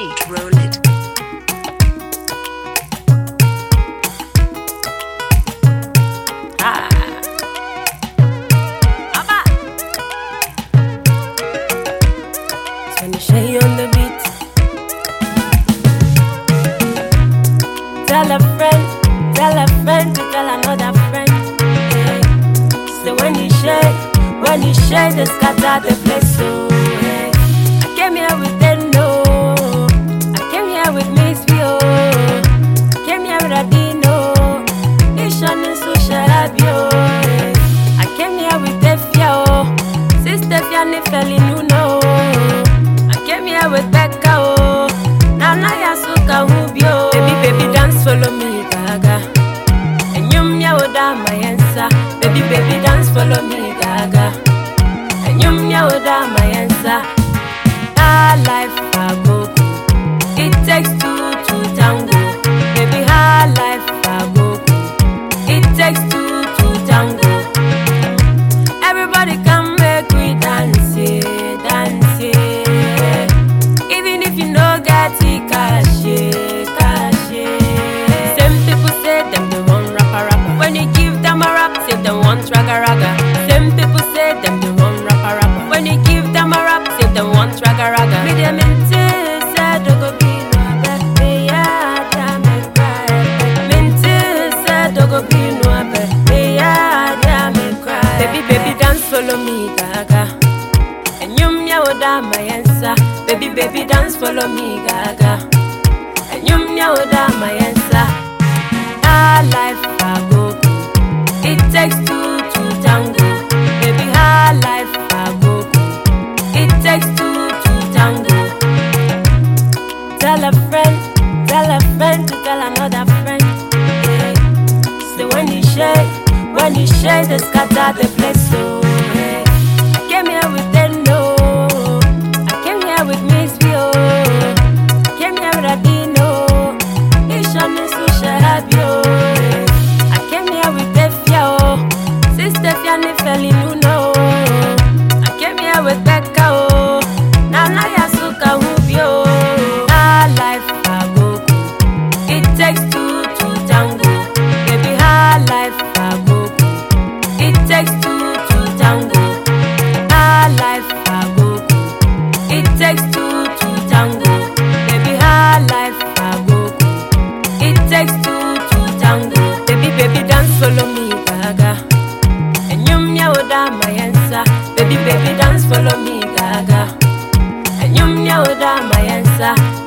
beat, roll it. Ah. Abba. Sunny Shay on the beat. Tell a friend to tell another friend. Yeah. So when you share, they scatter the place. So yeah. I came here with them, no. I came here with Miss Vio. I came here with Adino. Ishon is so sharabio. I came here with Defia. Sister Fiani Feli Nuno. I came here with Becca. Nana Yasuka Hubio. Baby, dance, follow me, Gaga. And you meowda my answer. Baby, dance, follow me, Gaga. And you meowda my answer. Our life, I go. It takes two to tango. Baby, our life, I go. It takes two to tango. Everybody come make we dance, yeah, dance, yeah. Even if you know get it, cash, yeah, cash, yeah. Same people say them they want rapper. When you give them a rap, say them want raga. Same people say them they want rapper. When you give them a rap, say them want raga. Me them into say dogo be no abe, yeah, damn it cry. Me into say dogo be no abe, yeah, damn it cry. Baby, dance follow me, Gaga. And you meowda my answer. Baby, dance follow me, Gaga. And you meowda my answer. Our life I go. It takes two to tango. Baby, our life I go. It takes two to tango. Tell a friend to tell another friend. Yeah. So when you share, they scatter the place. So yeah. I came here with them, no. I came here with Miss Vio. I came here with Adino. Ishon is so sharabio. I came here with Defia. Sister Fiani Feli Nuno. I came here with Becca. Nana Yasuka Hubio. Our life I go. It takes two to tango. Baby, our life I go. It takes two to tango. Our life I go. It takes two to tango. Baby, our life I go. It takes two to tango. Baby, dance follow me, Gaga. And you meowda my answer. Baby, dance follow me, Gaga. And you meowda my answer.